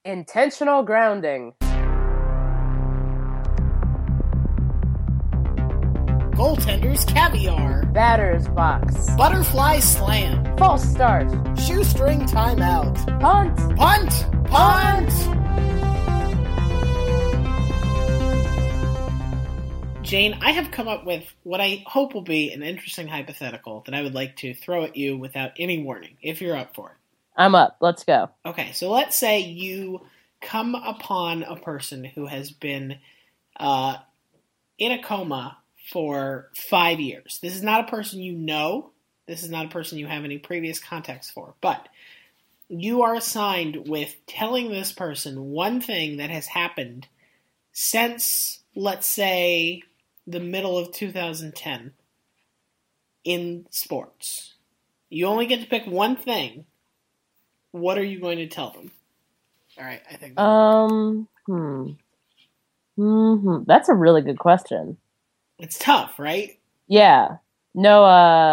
Intentional grounding. Goaltender's caviar. Batter's box. Butterfly slam. False start. Shoestring timeout. Punt. Punt. Punt. Jane, I have come up with what I hope will be an interesting hypothetical that I would like to throw at you without any warning, if you're up for it. I'm up. Let's go. Okay, so let's say you come upon a person who has been in a coma for 5 years. This is not a person you know. This is not a person you have any previous context for. But you are assigned with telling this person one thing that has happened since, let's say, the middle of 2010 in sports. You only get to pick one thing. What are you going to tell them? All right, I think. That's a really good question. It's tough, right? Yeah. No.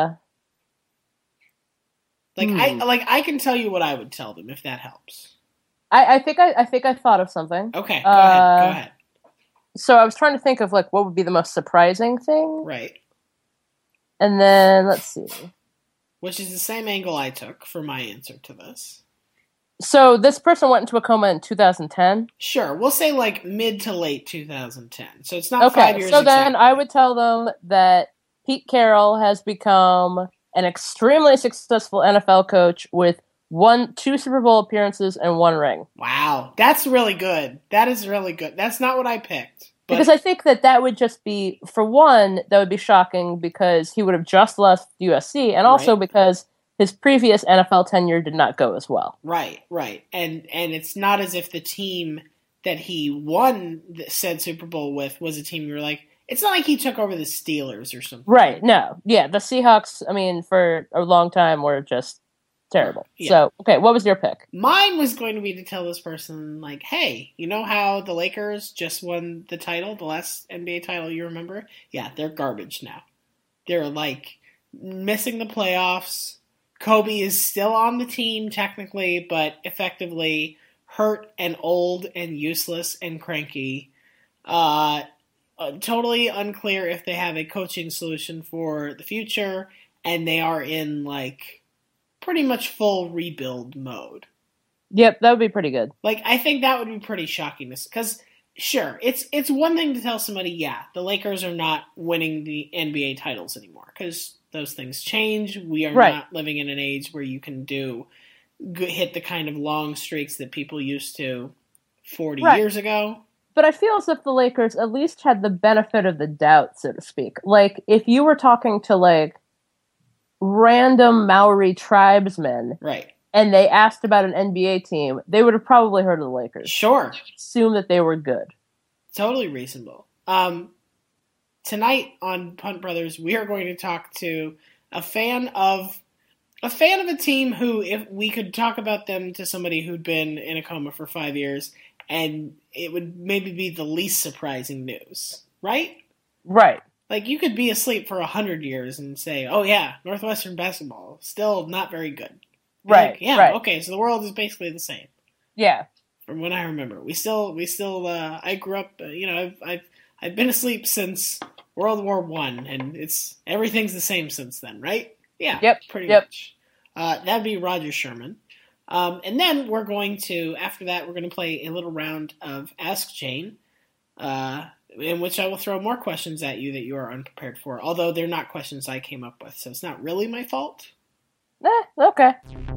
I can tell you what I would tell them if that helps. I think I thought of something. Okay, go ahead. So I was trying to think of what would be the most surprising thing. Right. And then let's see. Which is the same angle I took for my answer to this. So this person went into a coma in 2010? Sure. We'll say like mid to late 2010. So it's not 5 years so exactly. then I would tell them that Pete Carroll has become an extremely successful NFL coach with 2 Super Bowl appearances and 1 ring. Wow. That's really good. That is really good. That's not what I picked. Because I think that would just be, for one, that would be shocking because he would have just left USC, and also because his previous NFL tenure did not go as well. Right. And it's not as if the team that he won said Super Bowl with was a team you were like, it's not like he took over the Steelers or something. Right, no. Yeah, the Seahawks, for a long time were just terrible. Yeah. So, okay, what was your pick? Mine was going to be to tell this person, like, hey, you know how the Lakers just won the title, the last NBA title you remember? Yeah, they're garbage now. They're, missing the playoffs. Kobe is still on the team, technically, but effectively hurt and old and useless and cranky. Totally unclear if they have a coaching solution for the future, and they are in, pretty much full rebuild mode. Yep, that would be pretty good. I think that would be pretty shocking. Because, sure, it's one thing to tell somebody, yeah, the Lakers are not winning the NBA titles anymore, because those things change. We are not living in an age where you can hit the kind of long streaks that people used to 40 years ago. But I feel as if the Lakers at least had the benefit of the doubt, so to speak. If you were talking to, random Maori tribesmen, right, and they asked about an NBA team, they would have probably heard of the Lakers. Sure. Assume that they were good. Totally reasonable. Tonight on Punt Brothers, we are going to talk to a fan of a team who, if we could talk about them to somebody who'd been in a coma for 5 years, and it would maybe be the least surprising news, right? Right. You could be asleep for 100 years and say, oh yeah, Northwestern basketball, still not very good. Right. Okay, so the world is basically the same. Yeah. From what I remember. We still, I grew up, I've been asleep since World War I, and everything's the same since then, right? Yeah. Yep. Pretty much. That'd be Roger Sherman. And then after that, we're going to play a little round of Ask Jane, in which I will throw more questions at you that you are unprepared for, although they're not questions I came up with, so it's not really my fault. Okay.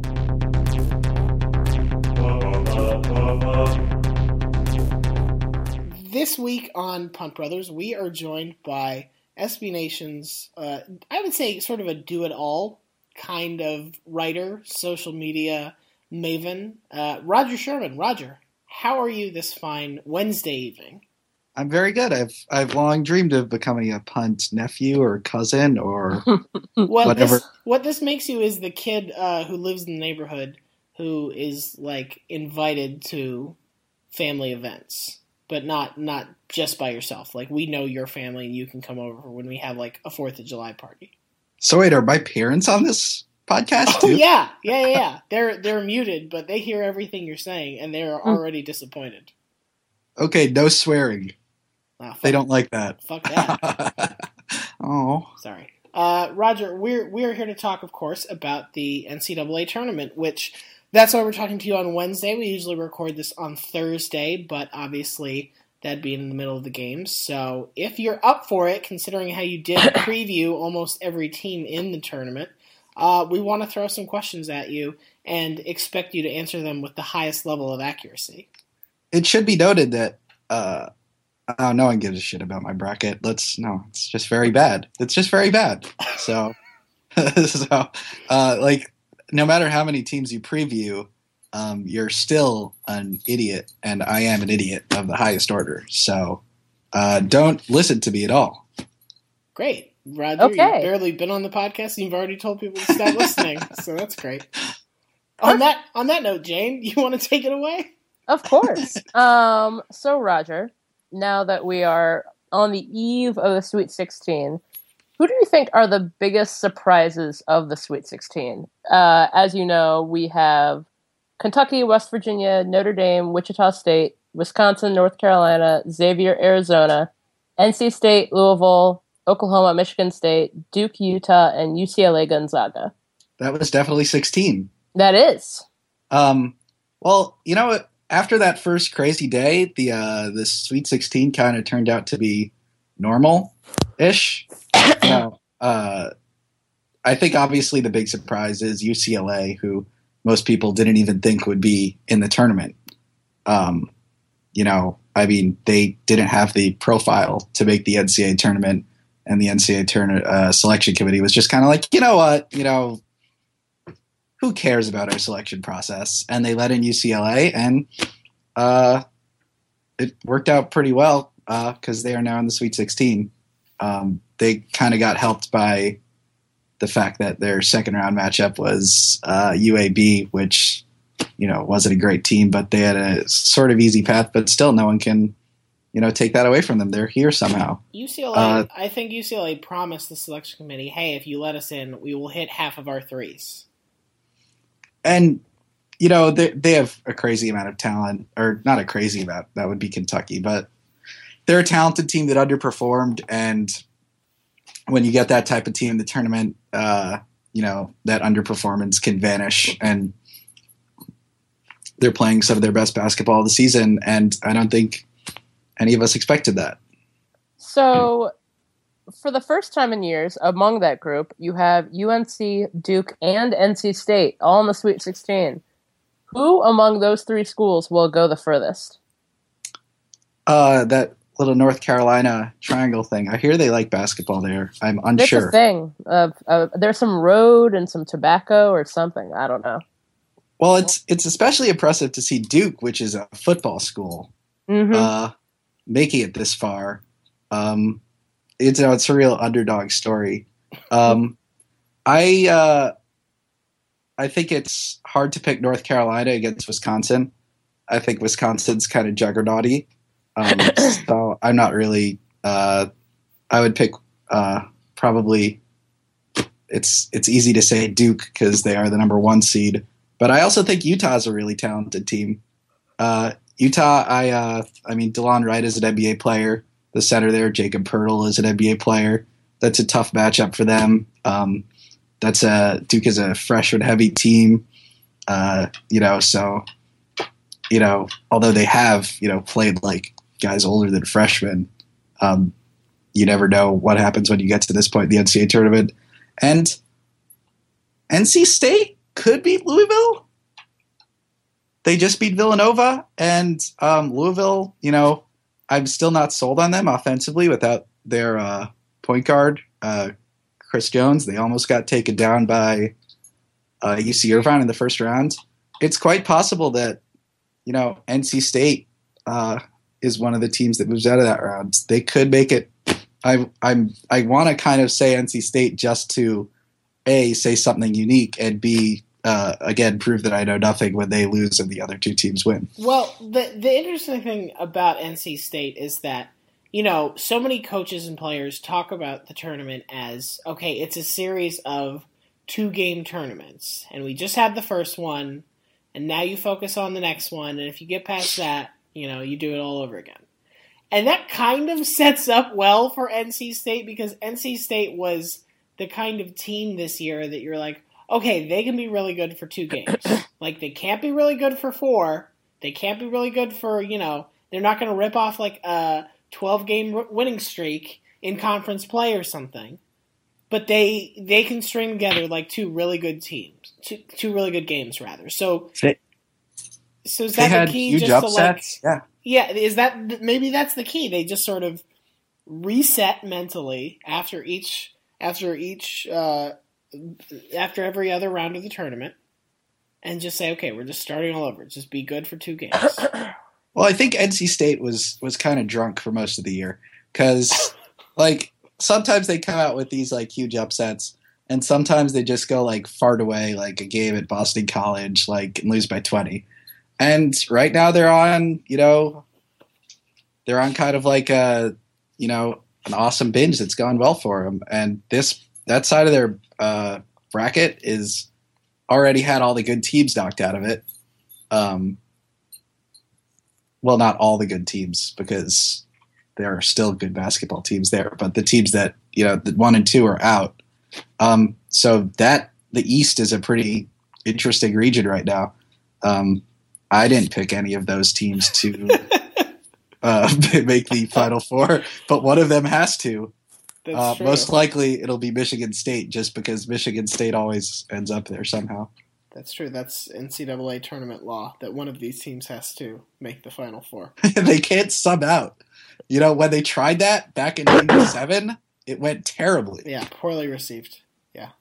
This week on Punt Brothers, we are joined by SB Nation's, I would say sort of a do-it-all kind of writer, social media maven, Roger Sherman. Roger, how are you this fine Wednesday evening? I'm very good. I've long dreamed of becoming a punt nephew or cousin or whatever. What this makes you is the kid who lives in the neighborhood who is invited to family events, but not just by yourself. We know your family and you can come over when we have a 4th of July party. So wait, are my parents on this podcast Oh too? yeah. They're muted, but they hear everything you're saying, and they are already disappointed. Okay, no swearing. They don't like that. Fuck that. Oh, sorry, Roger. We're here to talk, of course, about the NCAA tournament, which that's why we're talking to you on Wednesday. We usually record this on Thursday, but obviously that'd be in the middle of the games. So if you're up for it, considering how you did preview almost every team in the tournament, we want to throw some questions at you and expect you to answer them with the highest level of accuracy. It should be noted that no one gives a shit about my bracket. It's just very bad. It's just very bad. So, no matter how many teams you preview, you're still an idiot, and I am an idiot of the highest order. So, don't listen to me at all. Great. Roger, You've barely been on the podcast, and you've already told people to stop listening, so that's great. On that note, Jane, you want to take it away? Of course. So, Roger, now that we are on the eve of the Sweet 16, who do you think are the biggest surprises of the Sweet 16? As you know, we have Kentucky, West Virginia, Notre Dame, Wichita State, Wisconsin, North Carolina, Xavier, Arizona, NC State, Louisville, Oklahoma, Michigan State, Duke, Utah, and UCLA Gonzaga. That was definitely 16. That is. Well, you know what? After that first crazy day, the Sweet 16 kind of turned out to be normal-ish. I think obviously the big surprise is UCLA, who most people didn't even think would be in the tournament. They didn't have the profile to make the NCAA tournament, and the NCAA selection committee was just kind of like, you know what, who cares about our selection process? And they let in UCLA, and it worked out pretty well because they are now in the Sweet 16. They kind of got helped by the fact that their second round matchup was UAB, which wasn't a great team, but they had a sort of easy path. But still, no one can take that away from them. They're here somehow. UCLA, I think UCLA promised the selection committee, hey, if you let us in, we will hit half of our threes. And, they have a crazy amount of talent, or not a crazy amount, that would be Kentucky, but they're a talented team that underperformed. And when you get that type of team in the tournament, that underperformance can vanish, and they're playing some of their best basketball of the season. And I don't think any of us expected that. So for the first time in years, among that group, you have UNC, Duke, and NC State all in the Sweet 16. Who among those three schools will go the furthest? That little North Carolina triangle thing. I hear they like basketball there. I'm unsure. It's a thing. There's some road and some tobacco or something. I don't know. Well, it's especially impressive to see Duke, which is a football school, making it this far. It's a real underdog story. I think it's hard to pick North Carolina against Wisconsin. I think Wisconsin's kind of juggernauty. So I'm not really. I would pick probably. It's easy to say Duke because they are the number one seed, but I also think Utah is a really talented team. Utah, DeLon Wright is an NBA player. The center there, Jacob Poeltl, is an NBA player. That's a tough matchup for them. Duke is a freshman-heavy team, although they have, played like guys older than freshmen, you never know what happens when you get to this point in the NCAA tournament. And NC State could beat Louisville. They just beat Villanova, and Louisville, I'm still not sold on them offensively without their point guard, Chris Jones. They almost got taken down by UC Irvine in the first round. It's quite possible that, NC State is one of the teams that moves out of that round. They could make it. I want to kind of say NC State just to A, say something unique, and B, again, prove that I know nothing when they lose and the other two teams win. Well, the interesting thing about NC State is that, so many coaches and players talk about the tournament as, okay, it's a series of 2-game tournaments, and we just had the first one, and now you focus on the next one, and if you get past that, you do it all over again. And that kind of sets up well for NC State, because NC State was the kind of team this year that you're like, okay, they can be really good for 2 games. Like, they can't be really good for 4. They can't be really good for, they're not going to rip off like a 12-game winning streak in conference play or something. But they can string together like 2 really good teams, two really good games rather. So is that the key? Huge just upsets. to is that maybe that's the key? They just sort of reset mentally after every other round of the tournament, and just say, okay, we're just starting all over. Just be good for 2 games. Well, I think NC State was kind of drunk for most of the year, because like sometimes they come out with these like huge upsets, and sometimes they just go like fart away, like a game at Boston College, like, and lose by 20. And right now they're on kind of like an awesome binge that's gone well for them. And that side of their bracket is already had all the good teams knocked out of it. Well, not all the good teams, because there are still good basketball teams there, but the teams that, the 1 and 2 are out. So the East is a pretty interesting region right now. I didn't pick any of those teams to make the Final Four, but one of them has to. That's true. Most likely it'll be Michigan State, just because Michigan State always ends up there somehow. That's true. That's NCAA tournament law, that one of these teams has to make the Final Four. They can't sub out. When they tried that back in 1997, it went terribly. Yeah, poorly received. Yeah.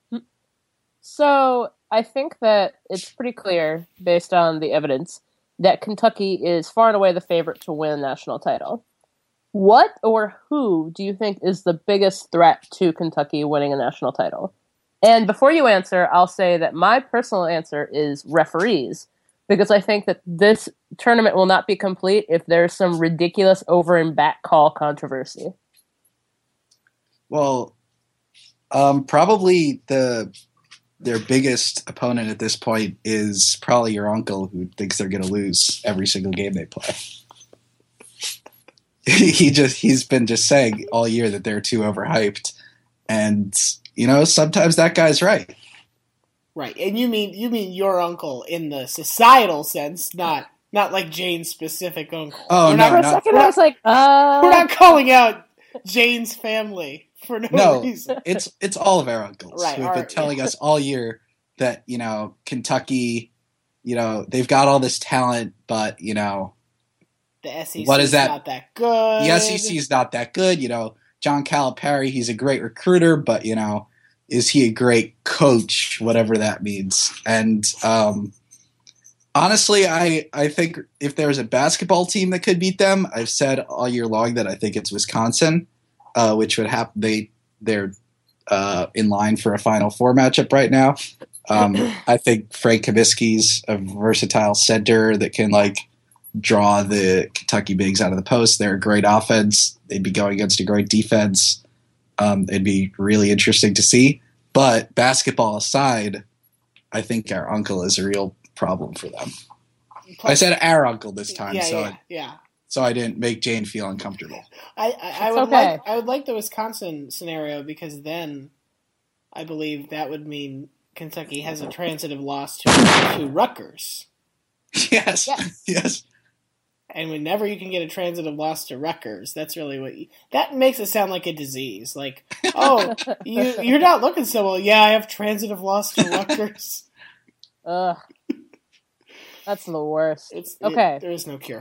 So I think that it's pretty clear, based on the evidence, that Kentucky is far and away the favorite to win a national title. What or who do you think is the biggest threat to Kentucky winning a national title? And before you answer, I'll say that my personal answer is referees, because I think that this tournament will not be complete if there's some ridiculous over and back call controversy. Well, probably their biggest opponent at this point is probably your uncle, who thinks they're going to lose every single game they play. He's been just saying all year that they're too overhyped, and sometimes that guy's right. Right, and you mean your uncle in the societal sense, not like Jane's specific uncle. Oh, no, for a second I was like, we're not calling out Jane's family for no reason. It's all of our uncles right, who have been telling us all year that Kentucky, they've got all this talent, but the SEC what is that? Not that good. The SEC is not that good. John Calipari, he's a great recruiter, but is he a great coach? Whatever that means. And honestly, I think if there's a basketball team that could beat them, I've said all year long that I think it's Wisconsin, which would happen. They're in line for a Final Four matchup right now. I think Frank Kaminsky's a versatile center that can draw the Kentucky bigs out of the post. They're a great offense. They'd be going against a great defense. It'd be really interesting to see. But basketball aside, I think our uncle is a real problem for them. I said our uncle this time, so I didn't make Jane feel uncomfortable. I would like the Wisconsin scenario, because then I believe that would mean Kentucky has a transitive loss to Rutgers. Yes. And whenever you can get a transitive loss to Rutgers, that's really that makes it sound like a disease. Like, oh, you're not looking so well. Yeah, I have transitive loss to Rutgers. Ugh. That's the worst. Okay. There is no cure.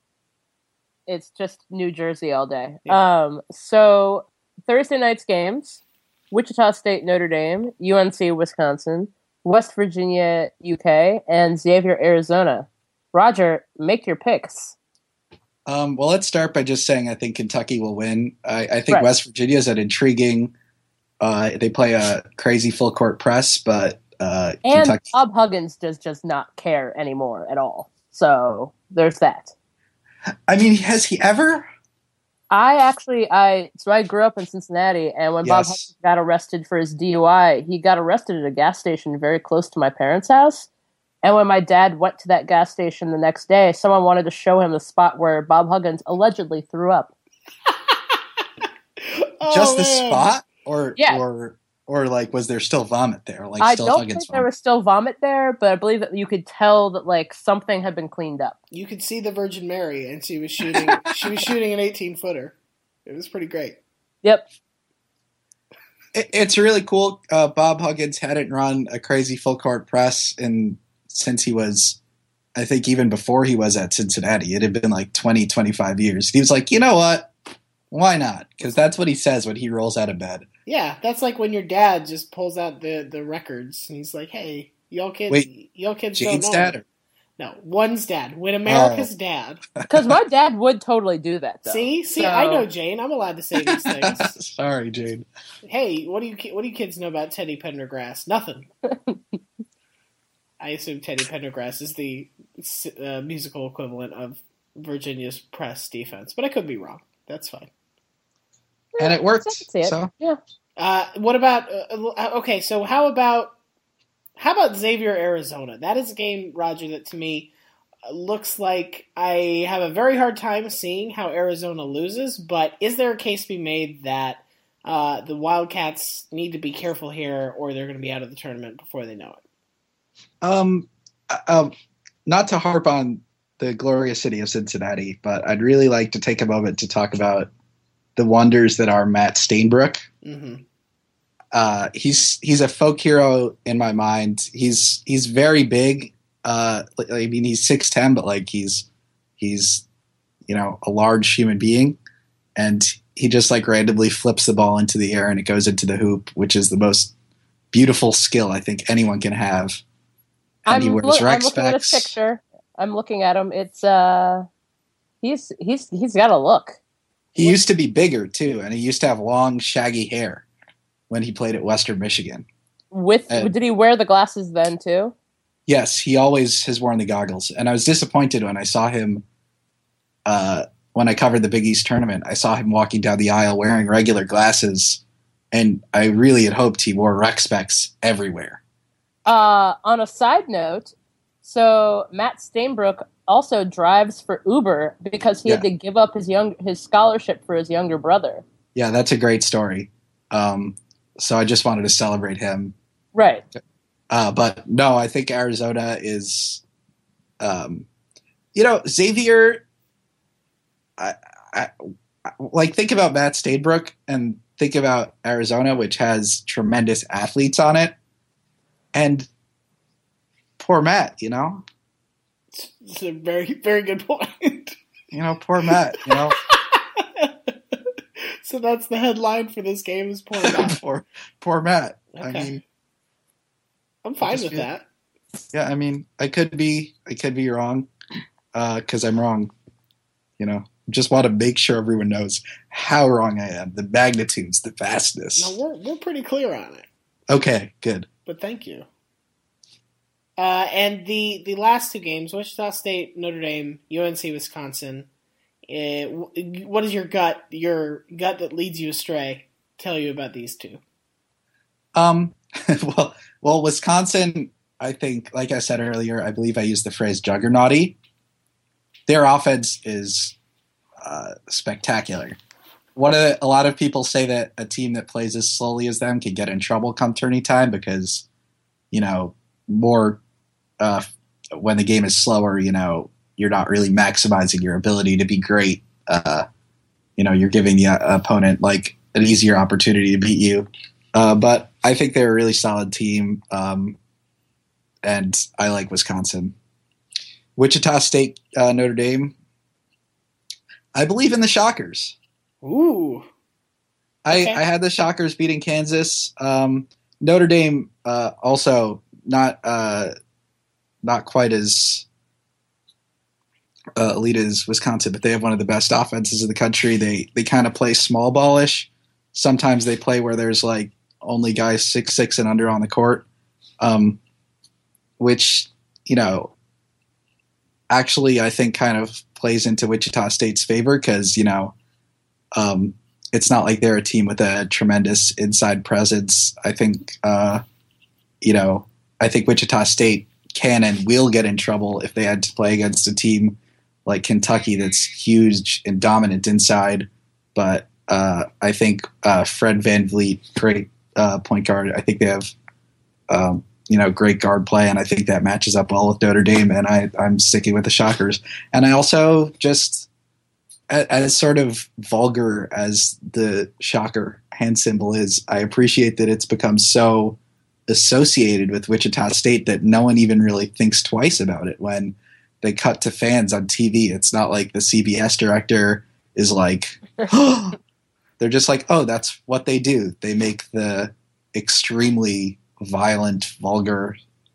It's just New Jersey all day. Yeah. So Thursday night's games: Wichita State, Notre Dame, UNC, Wisconsin, West Virginia, UK, and Xavier, Arizona. Roger, make your picks. Well, let's start by just saying I think Kentucky will win. I think West Virginia is an intriguing. They play a crazy full court press, but and Kentucky. Bob Huggins does just not care anymore at all. So there's that. I mean, has he ever? I grew up in Cincinnati, and when Bob Yes. Huggins got arrested for his DUI, he got arrested at a gas station very close to my parents' house. And when my dad went to that gas station the next day, someone wanted to show him the spot where Bob Huggins allegedly threw up. Oh, Just the man. spot, or Yeah. or like was there still vomit there? Like I still don't Huggins think there was still vomit there, but I believe that you could tell that like something had been cleaned up. You could see the Virgin Mary, and she was shooting. She was shooting an 18-footer. It was pretty great. Yep. It's really cool. Bob Huggins hadn't run a crazy full court press since he was, I think even before he was at Cincinnati. It had been like 20, 25 years. He was like, you know what? Why not? Because that's what he says when he rolls out of bed. Yeah, that's like when your dad just pulls out the records, and he's like, "Hey, y'all kids, Wait, y'all kids Jane's don't know." dad? No, one's dad. When America's dad. Because my dad would totally do that, though. See, So- I know Jane. I'm allowed to say these things. Sorry, Jane. Hey, what do you kids know about Teddy Pendergrass? Nothing. I assume Teddy Pendergrass is the musical equivalent of Virginia's press defense, but I could be wrong. That's fine. And it worked. I can see it. So Yeah. What about? Okay, so how about Xavier, Arizona? That is a game, Roger, that to me looks like I have a very hard time seeing how Arizona loses. But is there a case to be made that the Wildcats need to be careful here, or they're going to be out of the tournament before they know it? Not to harp on the glorious city of Cincinnati, but I'd really like to take a moment to talk about the wonders that are Matt Stainbrook. Mm-hmm. He's a folk hero in my mind. He's very big. I mean, he's 6'10", but like he's a large human being, and he just like randomly flips the ball into the air and it goes into the hoop, which is the most beautiful skill I think anyone can have. And he wears rec I'm looking at his specs. picture. I'm looking at him. It's he's got a look. He used to be bigger too, and he used to have long, shaggy hair when he played at Western Michigan. Did he wear the glasses then too? Yes, he always has worn the goggles, and I was disappointed when I saw him. When I covered the Big East tournament, I saw him walking down the aisle wearing regular glasses, and I really had hoped he wore rec specs everywhere. On a side note, so Matt Stainbrook also drives for Uber because he had to give up his scholarship for his younger brother. Yeah, that's a great story. So I just wanted to celebrate him. Right. But no, I think Arizona is, Xavier. I like think about Matt Stainbrook and think about Arizona, which has tremendous athletes on it, and poor Matt. It's a very, very good point. Poor Matt. So that's the headline for this game is poor Matt. poor Matt. Okay. I mean, I'm fine with that. Yeah, I mean, I could be wrong, because I'm wrong. Just want to make sure everyone knows how wrong I am, the magnitudes, the vastness. No, we're pretty clear on it. Okay, good. But thank you. And the last two games, Wichita State, Notre Dame, UNC, Wisconsin. What does your gut that leads you astray tell you about these two? Well, Wisconsin, I think, like I said earlier, I believe I used the phrase juggernauty. Their offense is spectacular. A lot of people say that a team that plays as slowly as them can get in trouble come tourney time because, more when the game is slower, you're not really maximizing your ability to be great. You're giving the opponent like an easier opportunity to beat you. But I think they're a really solid team, and I like Wisconsin. Wichita State, Notre Dame. I believe in the Shockers. Ooh. Okay. I had the Shockers beating Kansas. Notre Dame also not quite as elite as Wisconsin, but they have one of the best offenses in the country. They kind of play small ballish. Sometimes they play where there's like only guys 6'6" and under on the court, which actually I think kind of plays into Wichita State's favor because It's not like they're a team with a tremendous inside presence. I think, I think Wichita State can and will get in trouble if they had to play against a team like Kentucky that's huge and dominant inside. But I think Fred VanVleet, great point guard. I think they have, great guard play, and I think that matches up well with Notre Dame, and I'm sticking with the Shockers. And I also just, as sort of vulgar as the Shocker hand symbol is, I appreciate that it's become so associated with Wichita State that no one even really thinks twice about it when they cut to fans on TV. It's not like the CBS director is like, oh, they're just like, oh, that's what they do. They make the extremely violent, vulgar,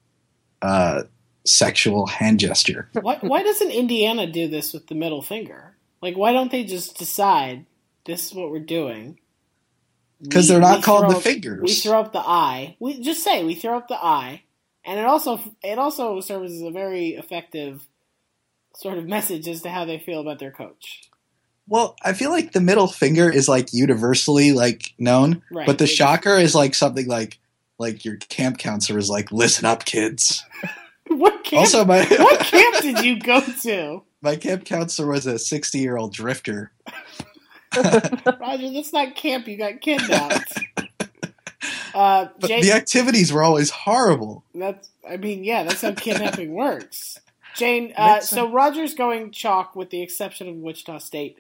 sexual hand gesture. Why doesn't Indiana do this with the middle finger? Like, why don't they just decide this is what we're doing? Because they're not called the fingers. We throw up the eye. We just say we throw up the eye, and it also serves as a very effective sort of message as to how they feel about their coach. Well, I feel like the middle finger is like universally like known, right, but the Shocker is like something like your camp counselor is like, listen up, kids. What camp did you go to? My camp counselor was a 60-year-old drifter. Roger, that's not camp. You got kidnapped. But the activities were always horrible. That's how kidnapping works. Jane, so Roger's going chalk with the exception of Wichita State.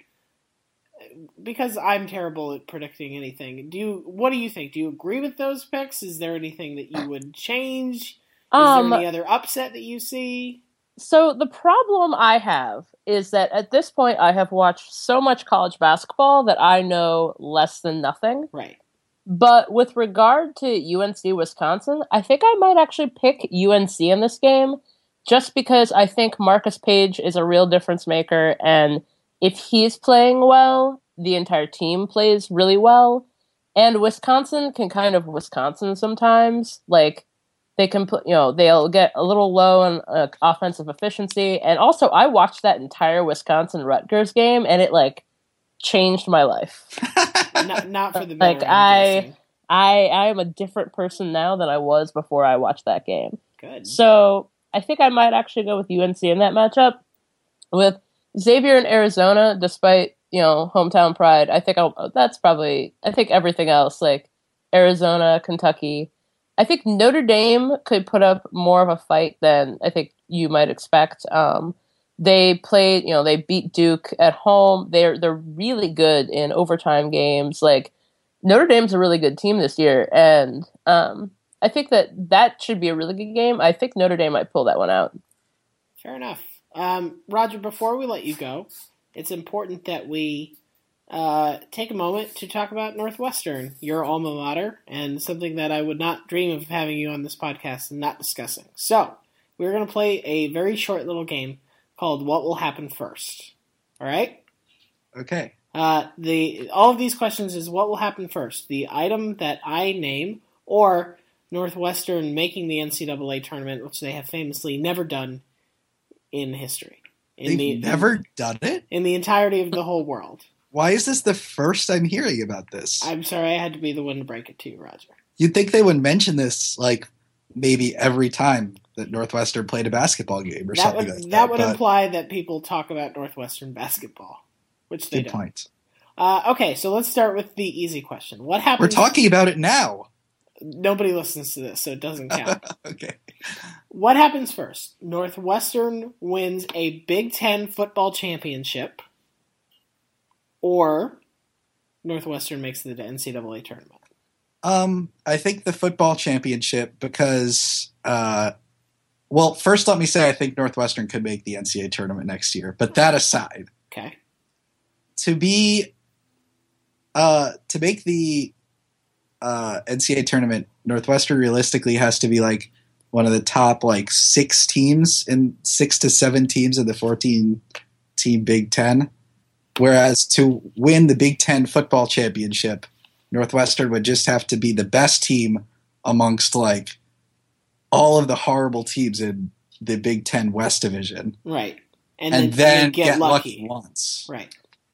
Because I'm terrible at predicting anything. What do you think? Do you agree with those picks? Is there anything that you would change? Is there any other upset that you see? So the problem I have is that at this point I have watched so much college basketball that I know less than nothing. Right. But with regard to UNC Wisconsin, I think I might actually pick UNC in this game just because I think Marcus Page is a real difference maker, and if he's playing well, the entire team plays really well. And Wisconsin can kind of Wisconsin sometimes. Like, they can put, they'll get a little low on offensive efficiency. And also, I watched that entire Wisconsin-Rutgers game, and it, changed my life. not for the better, I am a different person now than I was before I watched that game. Good. So, I think I might actually go with UNC in that matchup. With Xavier in Arizona, despite, hometown pride, I think everything else, like Arizona, Kentucky. I think Notre Dame could put up more of a fight than I think you might expect. They played, they beat Duke at home. They're really good in overtime games. Like, Notre Dame's a really good team this year, and I think that should be a really good game. I think Notre Dame might pull that one out. Fair enough. Roger, before we let you go, it's important that we take a moment to talk about Northwestern, your alma mater, and something that I would not dream of having you on this podcast and not discussing. So, we're going to play a very short little game called What Will Happen First. All right? Okay. All of these questions is what will happen first. The item that I name, or Northwestern making the NCAA tournament, which they have famously never done in history. They've never done it? In the entirety of the whole world. Why is this the first I'm hearing about this? I'm sorry, I had to be the one to break it to you, Roger. You'd think they would mention this, maybe every time that Northwestern played a basketball game or something like that. That would imply that people talk about Northwestern basketball, which they don't. Good point. Okay, so let's start with the easy question. What happens? We're talking about it now. Nobody listens to this, so it doesn't count. Okay. What happens first? Northwestern wins a Big Ten football championship, or Northwestern makes the NCAA tournament? I think the football championship because, first let me say I think Northwestern could make the NCAA tournament next year. But that aside, okay, to make the NCAA tournament, Northwestern realistically has to be one of the top 6 teams in 6 to 7 teams in the 14-team Big Ten. Whereas to win the Big Ten football championship, Northwestern would just have to be the best team amongst all of the horrible teams in the Big Ten West Division. Right. And then get lucky once. Right.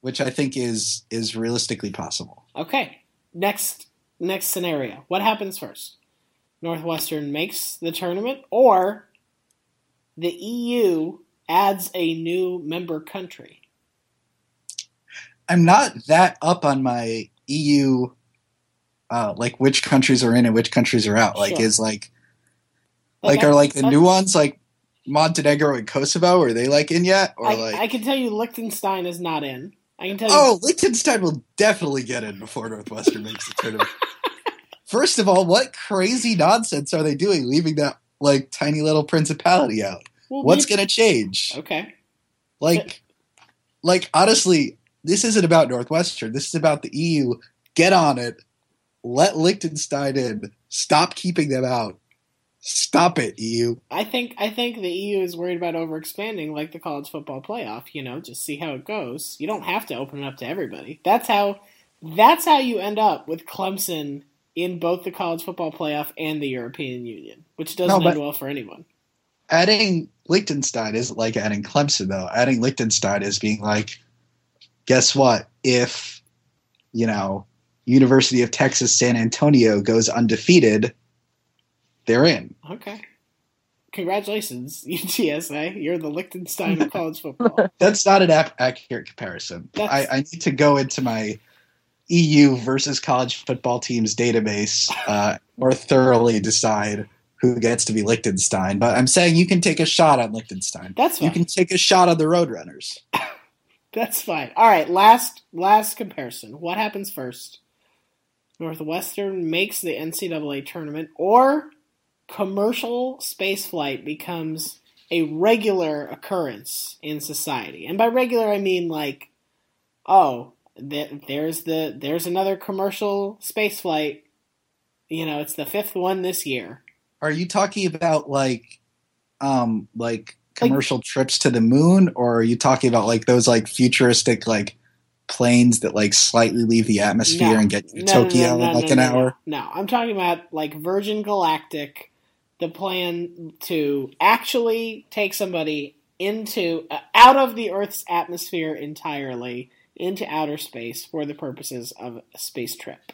which I think is realistically possible. Okay. Next scenario. What happens first? Northwestern makes the tournament, or the EU adds a new member country? I'm not that up on my EU, like which countries are in and which countries are out. Like, Sure. is are the new ones like Montenegro and Kosovo? Are they like in yet? Or I can tell you Liechtenstein is not in. I can tell you. Oh, Liechtenstein will definitely get in before Northwestern makes the tournament. First of all, what crazy nonsense are they doing, leaving that like tiny little principality out? Well, What's going to change? Okay. Like honestly, this isn't about Northwestern. This is about the EU. Get on it. Let Liechtenstein in. Stop keeping them out. Stop it, EU. I think the EU is worried about overexpanding, like the college football playoff. Just see how it goes. You don't have to open it up to everybody. That's how you end up with Clemson in both the college football playoff and the European Union, which doesn't end well for anyone. Adding Liechtenstein isn't like adding Clemson, though. Adding Liechtenstein is being like, guess what? If, University of Texas San Antonio goes undefeated, they're in. Okay. Congratulations, UTSA. You're the Liechtenstein of college football. That's not an accurate comparison. I need to go into my EU versus college football teams database more thoroughly decide who gets to be Liechtenstein. But I'm saying you can take a shot on Liechtenstein. That's fine. You can take a shot on the Roadrunners. That's fine. All right, last comparison. What happens first? Northwestern makes the NCAA tournament, or commercial spaceflight becomes a regular occurrence in society. And by regular, I mean like, there's another commercial spaceflight. It's the 5th one this year. Are you talking about like commercial trips to the moon, or are you talking about like those like futuristic like planes that like slightly leave the atmosphere and get to Tokyo in like an hour? No, I'm talking about like Virgin Galactic, the plan to actually take somebody out of the Earth's atmosphere entirely into outer space for the purposes of a space trip.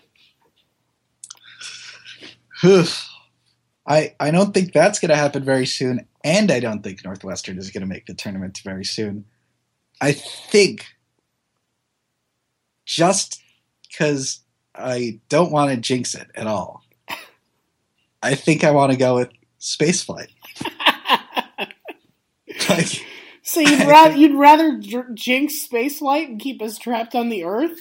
I don't think that's going to happen very soon, and I don't think Northwestern is going to make the tournament very soon. I think, just because I don't want to jinx it at all, I think I want to go with spaceflight. So you'd rather jinx spaceflight and keep us trapped on the Earth?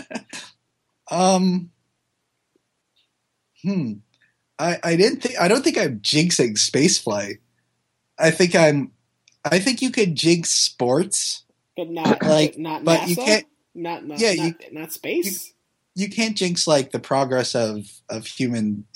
I don't think I'm jinxing spaceflight. I think you could jinx sports, but not but NASA? you can't. Not space. You can't jinx like the progress of human,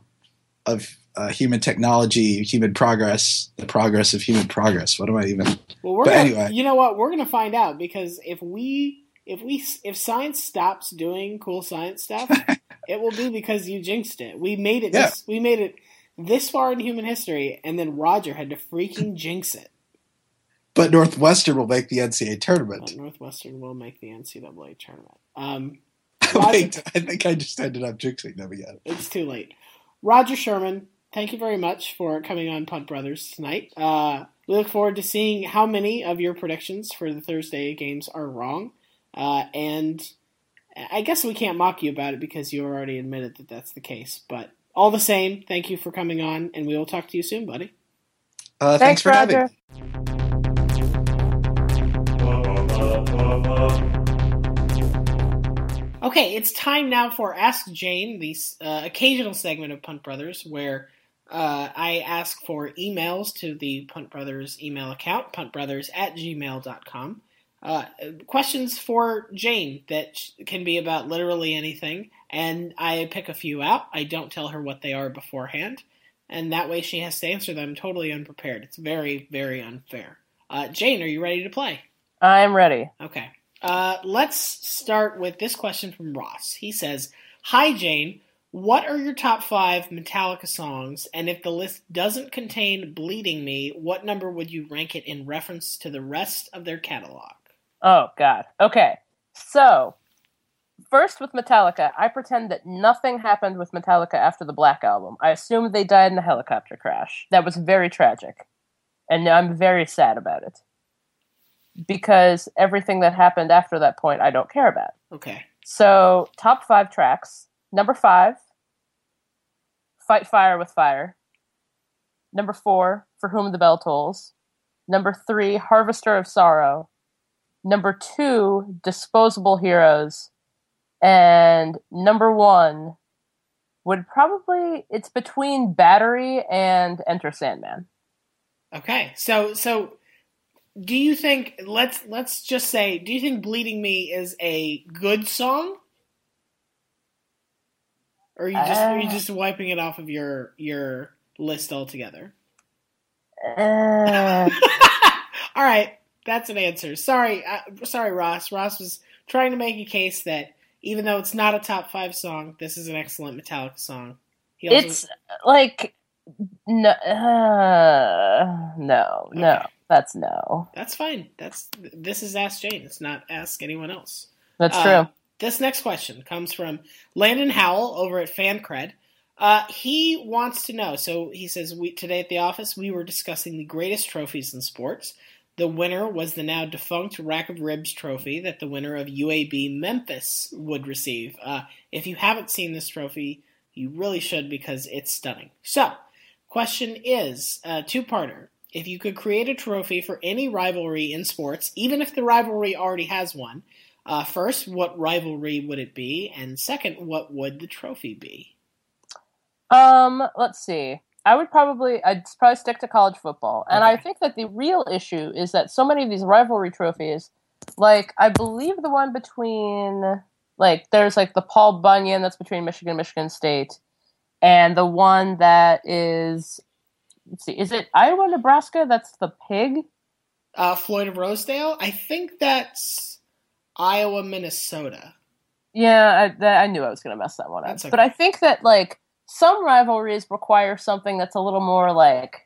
human technology, human progress, the progress of human progress. What am I even? Well, anyway, you know what? We're gonna find out, because if science stops doing cool science stuff, it will be because you jinxed it. We made it. Yeah. We made it this far in human history, and then Roger had to freaking jinx it. But Northwestern will make the NCAA tournament. But Northwestern will make the NCAA tournament. Wait, I think I just ended up jinxing them again. It's too late. Roger Sherman, thank you very much for coming on Punt Brothers tonight. We look forward to seeing how many of your predictions for the Thursday games are wrong. And I guess we can't mock you about it because you already admitted that that's the case. But all the same, thank you for coming on, and we will talk to you soon, buddy. Thanks for having me. Okay, it's time now for Ask Jane, the occasional segment of Punt Brothers where I ask for emails to the Punt Brothers email account, puntbrothers@gmail.com. Questions for Jane that can be about literally anything, and I pick a few out. I don't tell her what they are beforehand, and that way she has to answer them totally unprepared. It's very, very unfair. Jane, are you ready to play? I'm ready. Okay. Let's start with this question from Ross. He says, "Hi Jane, what are your top 5 Metallica songs, and if the list doesn't contain Bleeding Me, what number would you rank it in reference to the rest of their catalog?" Oh, God. Okay. So, first with Metallica, I pretend that nothing happened with Metallica after the Black Album. I assumed they died in a helicopter crash. That was very tragic. And I'm very sad about it. Because everything that happened after that point, I don't care about. Okay. So, top 5 tracks. Number 5, Fight Fire with Fire. Number 4, For Whom the Bell Tolls. Number 3, Harvester of Sorrow. Number 2, Disposable Heroes. And number 1 would probably, it's between Battery and Enter Sandman. Okay. So do you think, let's just say, do you think Bleeding Me is a good song? Or are you just wiping it off of your list altogether? All right, that's an answer. Sorry, Ross. Ross was trying to make a case that even though it's not a top 5 song, this is an excellent Metallica song. It's like no, no. That's no. That's fine. This is Ask Jane. It's not Ask anyone else. That's true. This next question comes from Landon Howell over at FanCred. He wants to know, so he says, today at the office, we were discussing the greatest trophies in sports. The winner was the now defunct Rack of Ribs trophy that the winner of UAB Memphis would receive. If you haven't seen this trophy, you really should because it's stunning. So, question is, two-parter. If you could create a trophy for any rivalry in sports, even if the rivalry already has one, first, what rivalry would it be? And second, what would the trophy be? Let's see. I'd probably stick to college football. And Okay. I think that the real issue is that so many of these rivalry trophies, like, I believe the one between, like, there's, like, the Paul Bunyan that's between Michigan and Michigan State, and the one that is, let's see, is it Iowa, Nebraska? That's the pig? Floyd of Rosedale? I think that's Iowa, Minnesota. Yeah, I knew I was going to mess that one up. That's okay. But I think that, like, some rivalries require something that's a little more, like,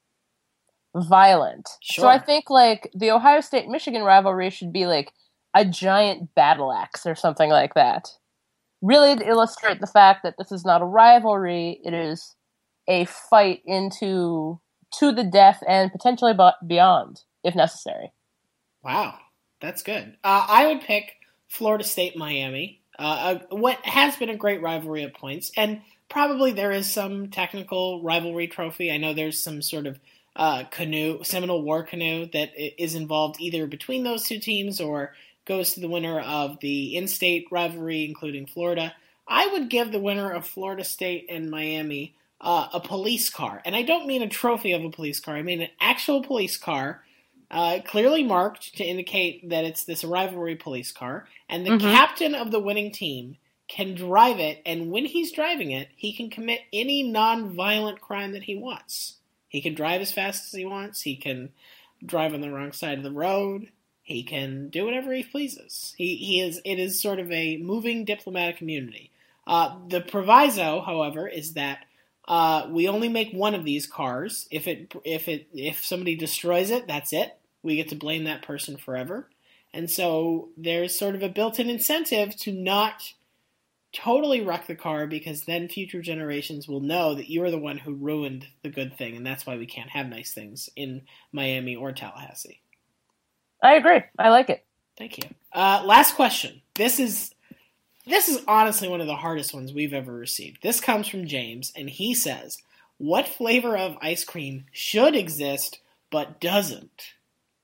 violent. Sure. So I think, like, the Ohio State-Michigan rivalry should be, like, a giant battle axe or something like that. Really to illustrate the fact that this is not a rivalry, it is a fight to the death and potentially beyond, if necessary. Wow, that's good. I would pick Florida State-Miami. What has been a great rivalry at points, and probably there is some technical rivalry trophy. I know there's some sort of Seminole War canoe that is involved either between those two teams or goes to the winner of the in-state rivalry, including Florida. I would give the winner of Florida State and Miami a police car. And I don't mean a trophy of a police car. I mean an actual police car, clearly marked to indicate that it's this rivalry police car. And the captain of the winning team can drive it, and when he's driving it, he can commit any non-violent crime that he wants. He can drive as fast as he wants. He can drive on the wrong side of the road. He can do whatever he pleases. It is sort of a moving diplomatic immunity. The proviso, however, is that we only make one of these cars. If somebody destroys it, that's it. We get to blame that person forever. And so there's sort of a built-in incentive to not totally wreck the car, because then future generations will know that you are the one who ruined the good thing, and that's why we can't have nice things in Miami or Tallahassee. I agree. I like it. Thank you. Last question. This is honestly one of the hardest ones we've ever received. This comes from James, and he says, what flavor of ice cream should exist but doesn't?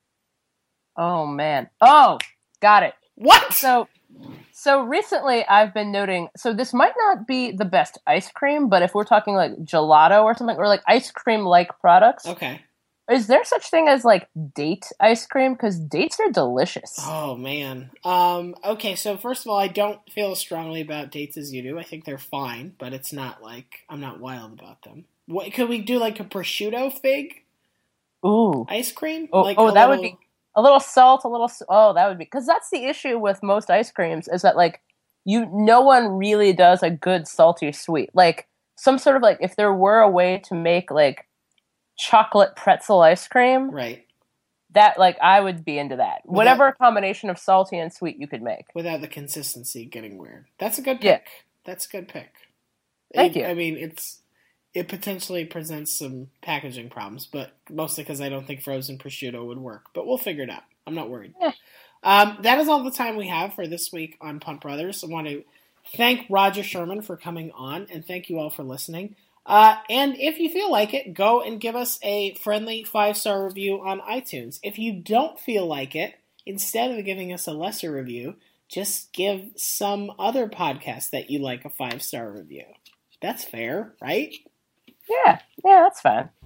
Oh, man. Oh, got it. What? So recently I've been noting, so this might not be the best ice cream, but if we're talking like gelato or something, or like ice cream-like products, Okay. is there such thing as like date ice cream? Because dates are delicious. Oh, man. Okay, so first of all, I don't feel as strongly about dates as you do. I think they're fine, but it's not like, I'm not wild about them. What, could we do like a prosciutto fig Ooh. ice cream? Oh, Like that would be a little salt, that would be, because that's the issue with most ice creams is that like no one really does a good salty sweet. Like some sort of like, if there were a way to make like chocolate pretzel ice cream, Right. that, like, I would be into that. Whatever combination of salty and sweet you could make. Without the consistency getting weird. That's a good pick. Yeah. That's a good pick. Thank you. I mean, it potentially presents some packaging problems, but mostly because I don't think frozen prosciutto would work. But we'll figure it out. I'm not worried. Yeah. That is all the time we have for this week on Punt Brothers. I want to thank Roger Sherman for coming on, and thank you all for listening. And if you feel like it, go and give us a friendly 5-star review on iTunes. If you don't feel like it, instead of giving us a lesser review, just give some other podcast that you like a 5-star review. That's fair, right? Yeah, that's fine.